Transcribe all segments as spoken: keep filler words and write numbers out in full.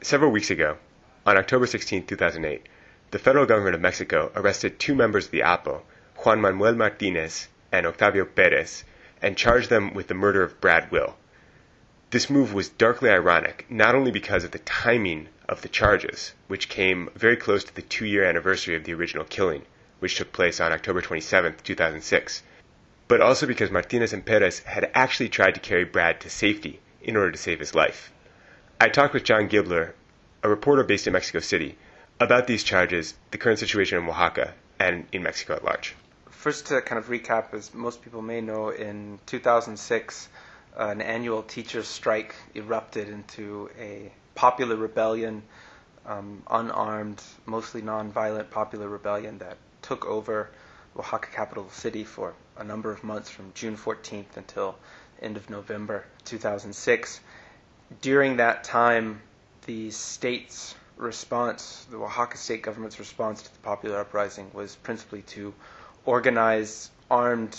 Several weeks ago, on October sixteenth, two thousand eight, the federal government of Mexico arrested two members of the A P O, Juan Manuel Martinez and Octavio Perez, and charged them with the murder of Brad Will. This move was darkly ironic, not only because of the timing of the charges, which came very close to the two-year anniversary of the original killing, which took place on October twenty-seventh, two thousand six, but also because Martinez and Perez had actually tried to carry Brad to safety in order to save his life. I talked with John Gibler, a reporter based in Mexico City, about these charges, the current situation in Oaxaca, and in Mexico at large. First, to kind of recap, as most people may know, in two thousand six, uh, an annual teachers' strike erupted into a popular rebellion, um, unarmed, mostly non-violent popular rebellion that took over Oaxaca capital city for a number of months from June fourteenth until end of November two thousand six. During that time, the state's response, the Oaxaca state government's response to the popular uprising was principally to organize armed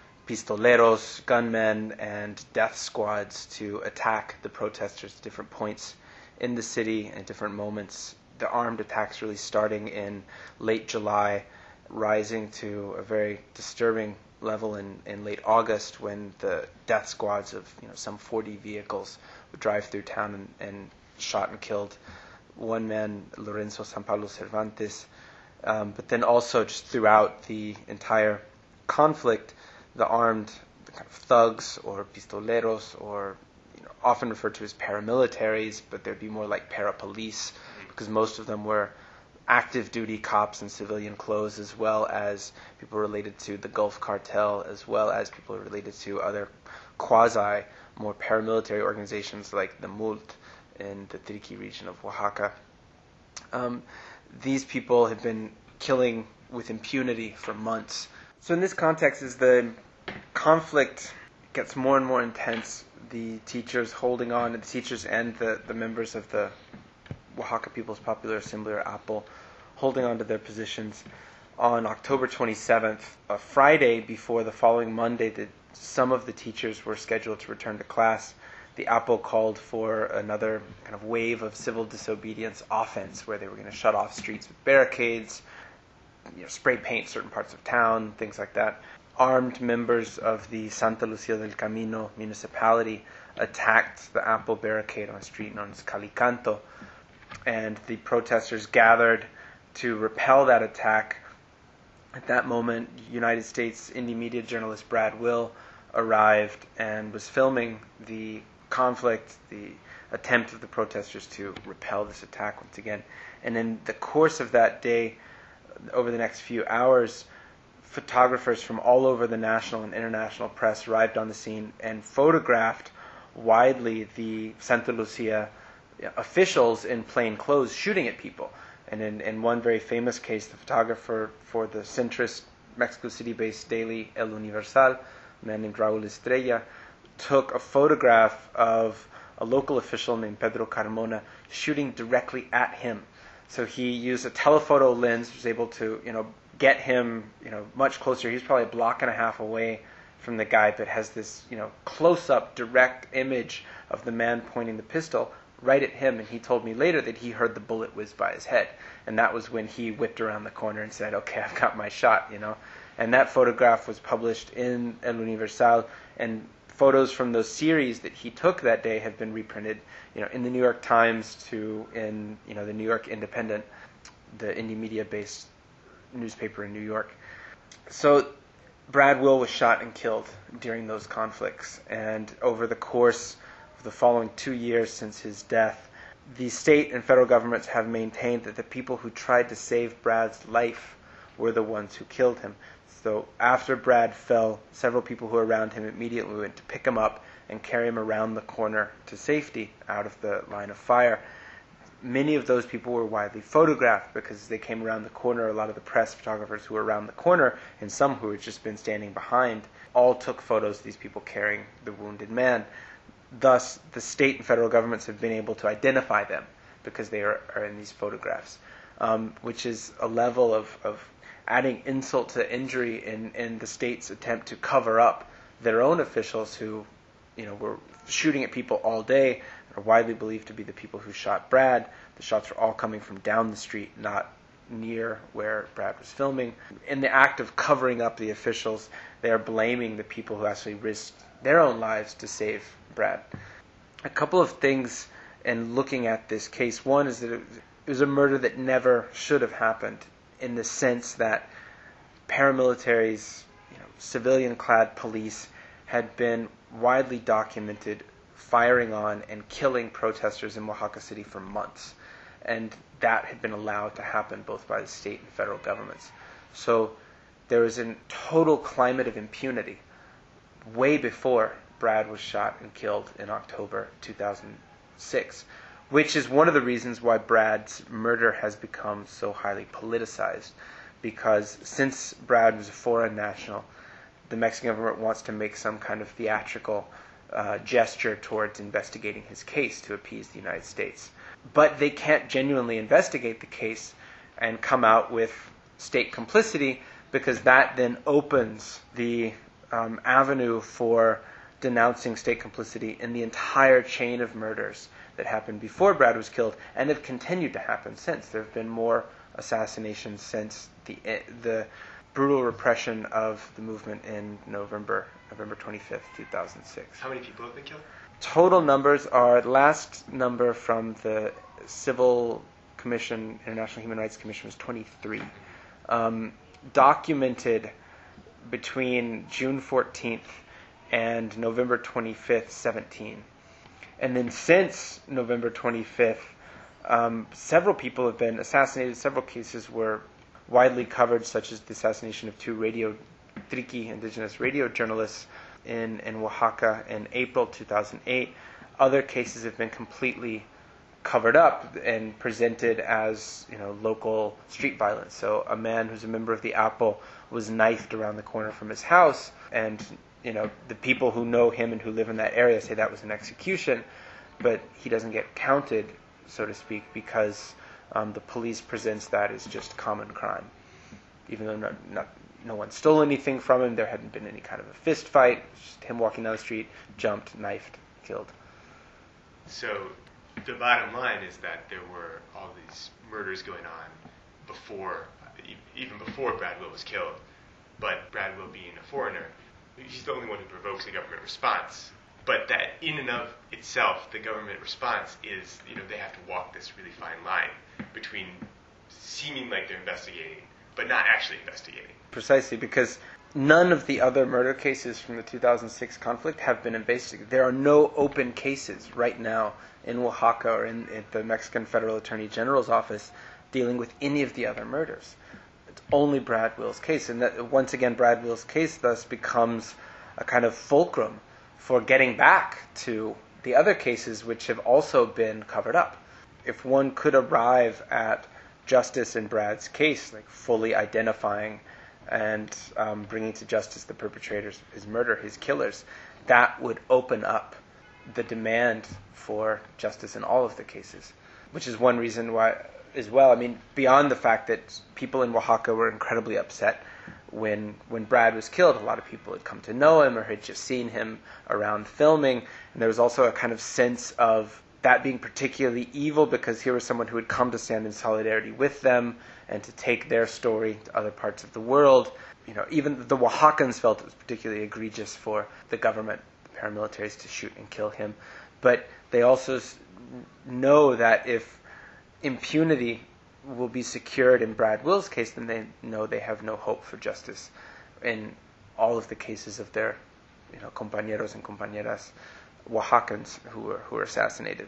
pistoleros, gunmen, and death squads to attack the protesters at different points in the city at different moments. The armed attacks really starting in late July, rising to a very disturbing level in, in late August when the death squads of you know some forty vehicles would drive through town and, and shot and killed one man, Lorenzo San Pablo Cervantes. Um, but then also just throughout the entire conflict, the armed the kind of thugs or pistoleros, or you know, often referred to as paramilitaries, but there'd be more like parapolice, because most of them were active duty cops in civilian clothes, as well as people related to the Gulf Cartel, as well as people related to other quasi, more paramilitary organizations like the M U L T in the Tiriqui region of Oaxaca. Um, these people have been killing with impunity for months. So in this context, as the conflict gets more and more intense, the teachers holding on, the teachers and the, the members of the Oaxaca People's Popular Assembly, or A P O, holding on to their positions. On October twenty-seventh, a Friday before the following Monday that some of the teachers were scheduled to return to class, the A P O called for another kind of wave of civil disobedience offense, where they were going to shut off streets with barricades, you know, spray paint certain parts of town, things like that. Armed members of the Santa Lucia del Camino municipality attacked the A P O barricade on a street known as Calicanto, and the protesters gathered to repel that attack. At that moment, United States indie media journalist Brad Will arrived and was filming the conflict, the attempt of the protesters to repel this attack once again. And in the course of that day, over the next few hours, photographers from all over the national and international press arrived on the scene and photographed widely the Santa Lucia officials in plain clothes shooting at people. And in, in one very famous case, the photographer for the centrist Mexico City-based daily El Universal, a man named Raul Estrella, took a photograph of a local official named Pedro Carmona shooting directly at him. So he used a telephoto lens, was able to, you know, get him, you know, much closer. He was probably a block and a half away from the guy, but has this, you know, close-up, direct image of the man pointing the pistol right at him. And he told me later that he heard the bullet whiz by his head, and that was when he whipped around the corner and said, "Okay, I've got my shot," you know. And that photograph was published in El Universal, and photos from those series that he took that day have been reprinted, you know, in the New York Times, to in, you know, the New York Independent, the indie media-based newspaper in New York. So Brad Will was shot and killed during those conflicts, and over the course of the following two years since his death, the state and federal governments have maintained that the people who tried to save Brad's life were the ones who killed him. So after Brad fell, several people who were around him immediately went to pick him up and carry him around the corner to safety out of the line of fire. Many of those people were widely photographed because they came around the corner. A lot of the press photographers who were around the corner, and some who had just been standing behind, all took photos of these people carrying the wounded man. Thus, the state and federal governments have been able to identify them because they are, are in these photographs, um, which is a level of, of adding insult to injury in, in the state's attempt to cover up their own officials who, you know, were shooting at people all day, are widely believed to be the people who shot Brad. The shots were all coming from down the street, not near where Brad was filming. In the act of covering up the officials, they are blaming the people who actually risked their own lives to save Brad. A couple of things in looking at this case. One is that it was a murder that never should have happened, in the sense that paramilitaries, you know, civilian-clad police had been widely documented firing on and killing protesters in Oaxaca City for months. And that had been allowed to happen both by the state and federal governments. So there was a total climate of impunity way before Brad was shot and killed in October two thousand six, which is one of the reasons why Brad's murder has become so highly politicized. Because since Brad was a foreign national, the Mexican government wants to make some kind of theatrical uh, gesture towards investigating his case to appease the United States. But they can't genuinely investigate the case and come out with state complicity, because that then opens the um, avenue for denouncing state complicity in the entire chain of murders that happened before Brad was killed and have continued to happen since. There have been more assassinations since the the brutal repression of the movement in November November twenty-fifth, two thousand six. How many people have been killed? Total numbers are, the last number from the Civil Commission, International Human Rights Commission, was twenty-three. Um, documented between June fourteenth and November twenty-fifth, seventeen. And then since November twenty-fifth, um, several people have been assassinated. Several cases were widely covered, such as the assassination of two radio Triqui indigenous radio journalists in, in Oaxaca in April two thousand eight. Other cases have been completely covered up and presented as, you know, local street violence. So a man who's a member of the Apple was knifed around the corner from his house, and, you know, the people who know him and who live in that area say that was an execution, but he doesn't get counted, so to speak, because um, the police presents that as just common crime. Even though not, not, no one stole anything from him, there hadn't been any kind of a fist fight, just him walking down the street, jumped, knifed, killed. So the bottom line is that there were all these murders going on before, even before Brad Will was killed. But Brad Will, being a foreigner, he's the only one who provokes a government response. But that in and of itself, the government response is, you know, they have to walk this really fine line between seeming like they're investigating, but not actually investigating. Precisely, because none of the other murder cases from the two thousand six conflict have been investigated. There are no open cases right now in Oaxaca or in, in the Mexican Federal Attorney General's office dealing with any of the other murders. It's only Brad Will's case. And that, once again, Brad Will's case thus becomes a kind of fulcrum for getting back to the other cases which have also been covered up. If one could arrive at justice in Brad's case, like fully identifying and um, bringing to justice the perpetrators of his murder, his killers, that would open up the demand for justice in all of the cases, which is one reason why, as well, I mean, beyond the fact that people in Oaxaca were incredibly upset when when Brad was killed. A lot of people had come to know him or had just seen him around filming, and there was also a kind of sense of that being particularly evil because here was someone who had come to stand in solidarity with them and to take their story to other parts of the world. You know, even the Oaxacans felt it was particularly egregious for the government, the paramilitaries, to shoot and kill him. But they also know that if impunity will be secured in Brad Will's case, then they know they have no hope for justice in all of the cases of their, you know, compañeros and compañeras, Oaxacans who were who were assassinated.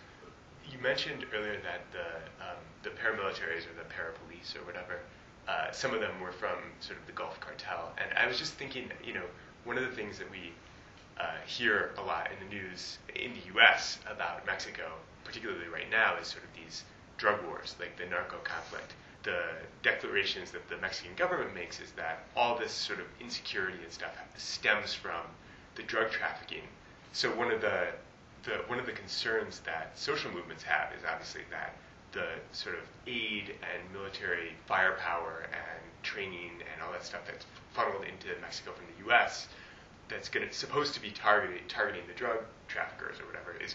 You mentioned earlier that the um, the paramilitaries or the parapolice or whatever, uh, some of them were from sort of the Gulf Cartel, and I was just thinking, you know, one of the things that we uh, hear a lot in the news in the U S about Mexico, particularly right now, is sort of these drug wars, like the narco conflict. The declarations that the Mexican government makes is that all this sort of insecurity and stuff stems from the drug trafficking. So one of the, the one of the concerns that social movements have is obviously that the sort of aid and military firepower and training and all that stuff that's funneled into Mexico from the U S that's going to supposed to be targeting targeting the drug traffickers or whatever is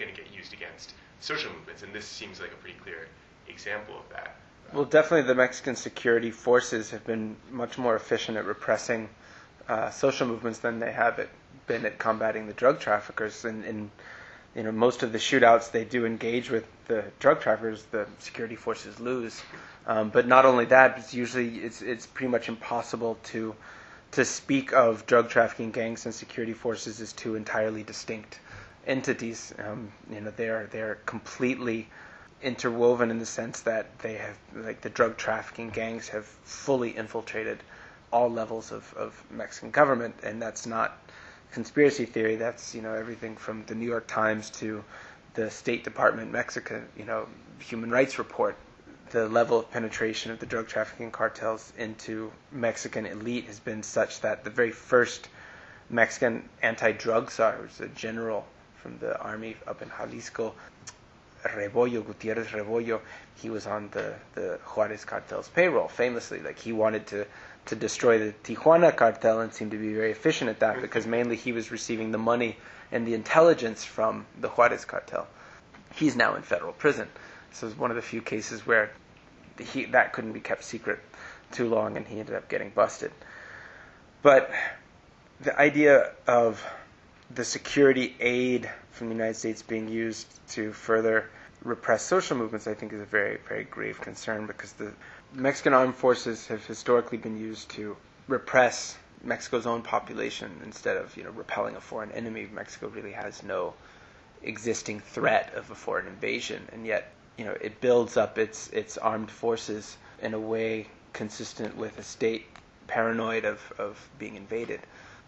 going to get used against social movements, and this seems like a pretty clear example of that. Well, definitely the Mexican security forces have been much more efficient at repressing uh, social movements than they have at, been at combating the drug traffickers. And in you know most of the shootouts they do engage with the drug traffickers, the security forces lose. Um, but not only that, it's usually it's it's pretty much impossible to to speak of drug trafficking gangs and security forces as two entirely distinct entities. Um, you know, they are they are completely interwoven in the sense that they have, like the drug trafficking gangs have fully infiltrated all levels of, of Mexican government, and that's not conspiracy theory. That's, you know, everything from the New York Times to the State Department Mexican, you know, human rights report. The level of penetration of the drug trafficking cartels into Mexican elite has been such that the very first Mexican anti-drug czar, who was a general from the army up in Jalisco, Rebollo, Gutierrez Rebollo, he was on the, the Juarez cartel's payroll, famously. Like, he wanted to, to destroy the Tijuana cartel and seemed to be very efficient at that because mainly he was receiving the money and the intelligence from the Juarez cartel. He's now in federal prison. So it's one of the few cases where he, that couldn't be kept secret too long, and he ended up getting busted. But the idea of the security aid from the United States being used to further repress social movements, I think, is a very, very grave concern, because the Mexican armed forces have historically been used to repress Mexico's own population instead of, you know, repelling a foreign enemy. Mexico really has no existing threat of a foreign invasion, and yet, you know, it builds up its its armed forces in a way consistent with a state paranoid of, of being invaded.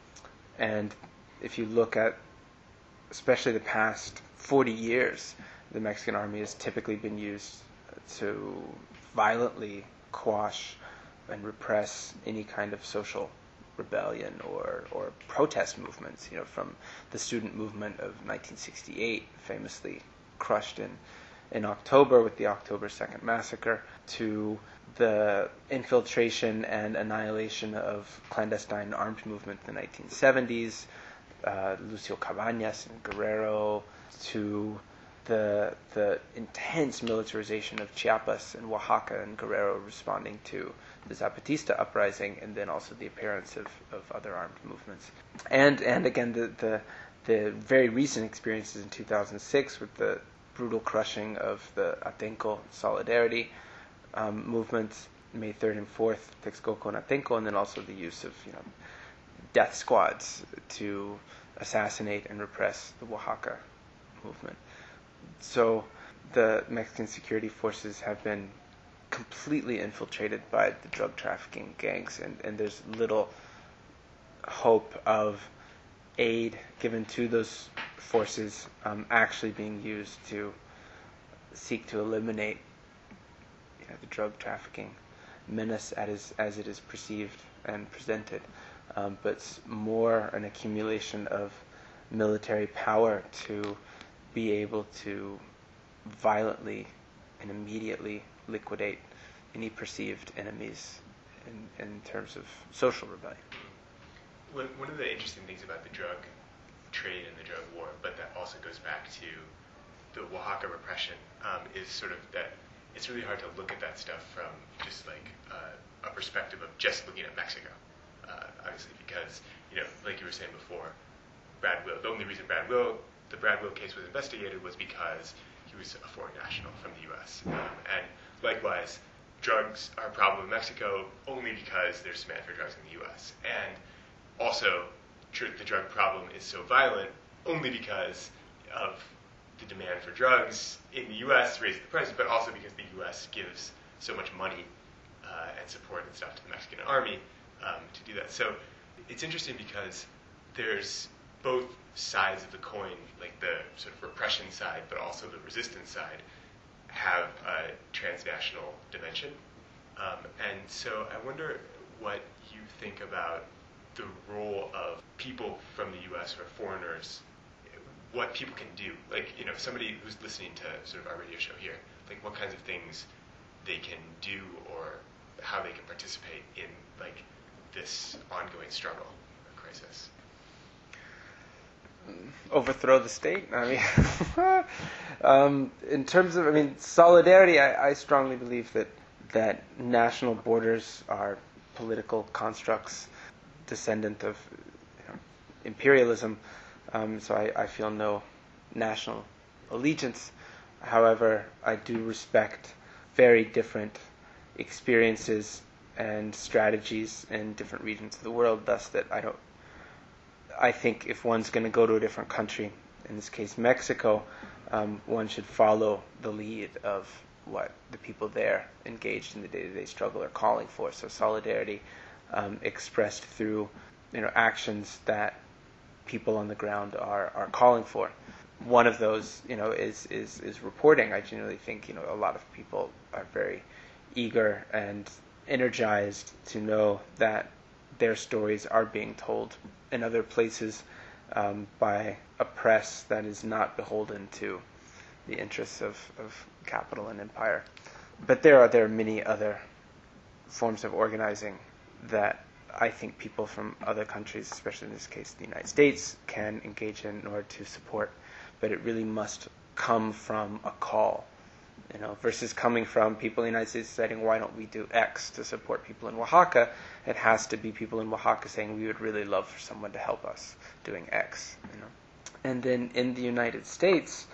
And if you look at especially the past forty years, the Mexican army has typically been used to violently quash and repress any kind of social rebellion or, or protest movements, you know, from the student movement of nineteen sixty-eight, famously crushed in, in October with the October second massacre, to the infiltration and annihilation of clandestine armed movement in the nineteen seventies, uh, Lucio Cabañas in Guerrero, to the the intense militarization of Chiapas and Oaxaca and Guerrero responding to the Zapatista uprising, and then also the appearance of, of other armed movements. And and again, the, the the very recent experiences in two thousand six with the brutal crushing of the Atenco Solidarity um, movements, May third and fourth, Texcoco and Atenco, and then also the use of, you know, death squads to assassinate and repress the Oaxaca movement. So the Mexican security forces have been completely infiltrated by the drug trafficking gangs, and, and there's little hope of aid given to those forces um, actually being used to seek to eliminate, you know, the drug trafficking menace as, as it is perceived and presented, um, but it's more an accumulation of military power to be able to violently and immediately liquidate any perceived enemies in, in terms of social rebellion. One, one of the interesting things about the drug trade and the drug war, but that also goes back to the Oaxaca repression, um, is sort of that it's really hard to look at that stuff from just like uh, a perspective of just looking at Mexico, uh, obviously, because, you know, like you were saying before, Brad Will, the only reason Brad Will, the Brad Will case was investigated was because he was a foreign national from the U S. Um, and likewise, drugs are a problem in Mexico only because there's demand for drugs in the U S. And also, tr- the drug problem is so violent only because of the demand for drugs in the U S raises the prices, but also because the U S gives so much money uh, and support and stuff to the Mexican army um, to do that. So it's interesting because there's both sides of the coin, like the sort of repression side, but also the resistance side, have a transnational dimension. Um, and so I wonder what you think about the role of people from the U S or foreigners, what people can do. Like, you know, somebody who's listening to sort of our radio show here, like what kinds of things they can do or how they can participate in, like, this ongoing struggle or crisis. overthrow the state. I mean, um, in terms of, I mean, solidarity, I, I strongly believe that that national borders are political constructs, descendant of you know, imperialism. Um, so I, I feel no national allegiance. However, I do respect very different experiences and strategies in different regions of the world. Thus, that I don't. I think if one's going to go to a different country, in this case Mexico, um, one should follow the lead of what the people there engaged in the day-to-day struggle are calling for. So solidarity um, expressed through, you know, actions that people on the ground are, are calling for. One of those, you know, is, is, is reporting. I genuinely think, you know, a lot of people are very eager and energized to know that their stories are being told in other places um, by a press that is not beholden to the interests of, of capital and empire. But there are there are many other forms of organizing that I think people from other countries, especially in this case the United States, can engage in in order to support. But it really must come from a call, you know, versus coming from people in the United States saying, why don't we do X to support people in Oaxaca? It has to be people in Oaxaca saying, we would really love for someone to help us doing X, you know. And then in the United States,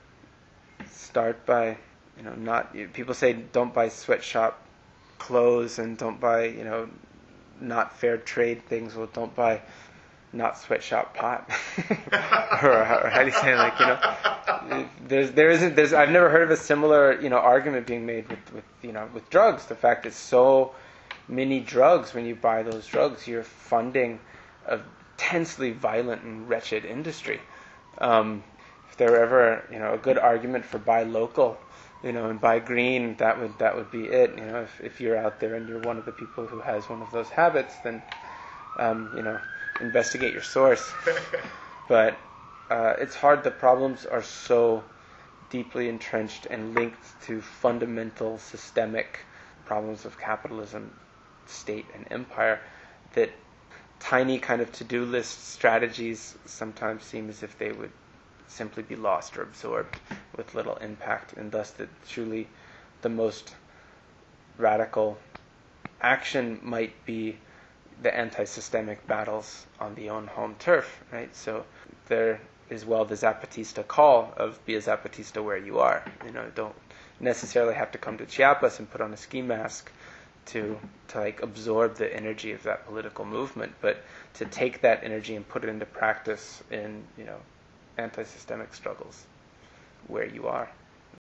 start by, you know, not, people say don't buy sweatshop clothes and don't buy, you know, not fair trade things. Well, don't buy not sweatshop pot. or, or how do you say, like, you know, there's, there isn't, there's, I've never heard of a similar, you know, argument being made with, with, you know, with drugs. The fact that so many drugs, when you buy those drugs, you're funding a intensely violent and wretched industry. Um, if there were ever, you know, a good argument for buy local, you know, and buy green, that would, that would be it. You know, if, if you're out there and you're one of the people who has one of those habits, then, um, you know, investigate your source. But uh, it's hard. The problems are so deeply entrenched and linked to fundamental systemic problems of capitalism, state, and empire that tiny kind of to-do list strategies sometimes seem as if they would simply be lost or absorbed with little impact, and thus that truly the most radical action might be the anti-systemic battles on the own home turf, right? So there is, well, the Zapatista call of be a Zapatista where you are. You know, don't necessarily have to come to Chiapas and put on a ski mask to to like absorb the energy of that political movement, but to take that energy and put it into practice in, you know, anti-systemic struggles where you are.